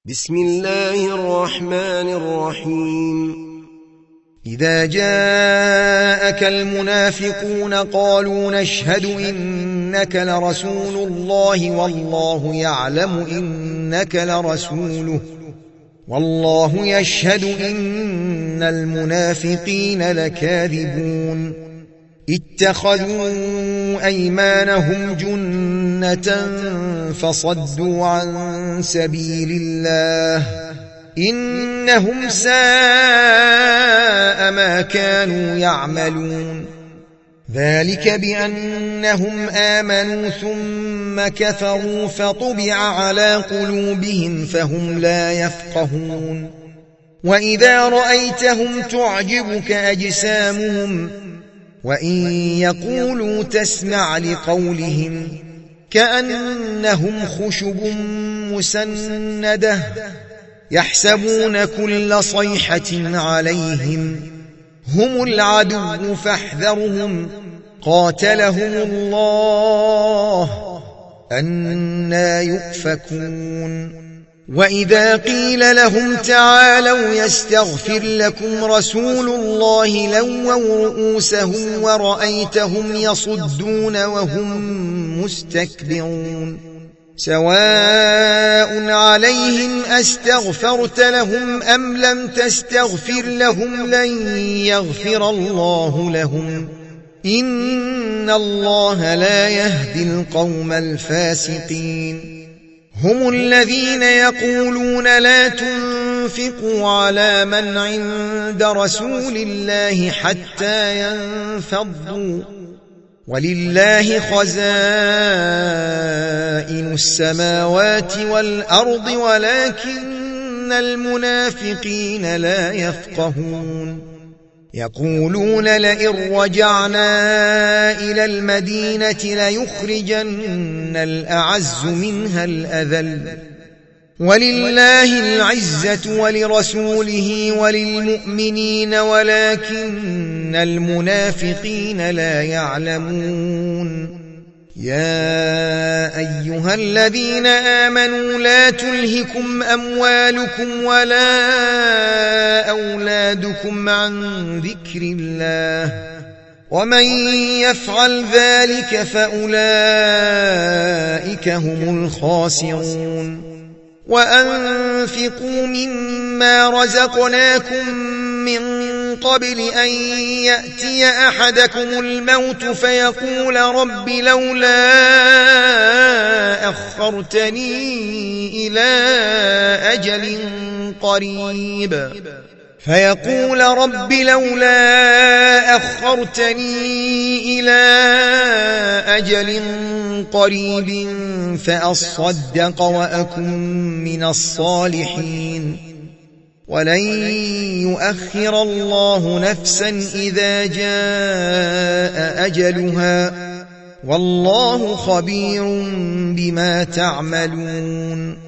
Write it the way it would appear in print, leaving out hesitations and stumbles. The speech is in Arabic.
بسم الله الرحمن الرحيم. إذا جاءك المنافقون قالوا نشهد إنك لرسول الله والله يعلم إنك لرسوله والله يشهد إن المنافقين لكاذبون اتخذوا أيمانهم جنة فصدوا عن سبيل الله إنهم ساء ما كانوا يعملون ذلك بأنهم آمنوا ثم كفروا فطبع على قلوبهم فهم لا يفقهون وإذا رأيتهم تعجبك أجسامهم وإن يقولوا تسمع لقولهم كأنهم خشب مسندة يحسبون كل صيحة عليهم هم العدو فاحذرهم قاتلهم الله أنى يؤفكون وإذا قيل لهم تعالوا يستغفر لكم رسول الله لووا رؤوسهم ورأيتهم يصدون وهم مستكبرون سواء عليهم أستغفرت لهم أم لم تستغفر لهم لن يغفر الله لهم إن الله لا يهدي القوم الفاسقين هم الذين يقولون لا تنفقوا على من عند رسول الله حتى ينفضوا ولله خزائن السماوات والأرض ولكن المنافقين لا يفقهون يقولون لئن رجعنا إلى المدينة ليخرجن الأعز منها الأذل ولله العزة ولرسوله وللمؤمنين ولكن المنافقين لا يعلمون يا أيها الذين آمنوا لا تلهكم أموالكم ولا أولادكم عن ذكر الله ومن يفعل ذلك فأولئك هم الخاسرون وأنفقوا مما رزقناكم من قبل أن يأتي أحدكم الموت فيقول رب لولا أخرتني إلى أجل قريب فأصدق وأكن من الصالحين ولن يؤخر الله نفسا إذا جاء أجلها والله خبير بما تعملون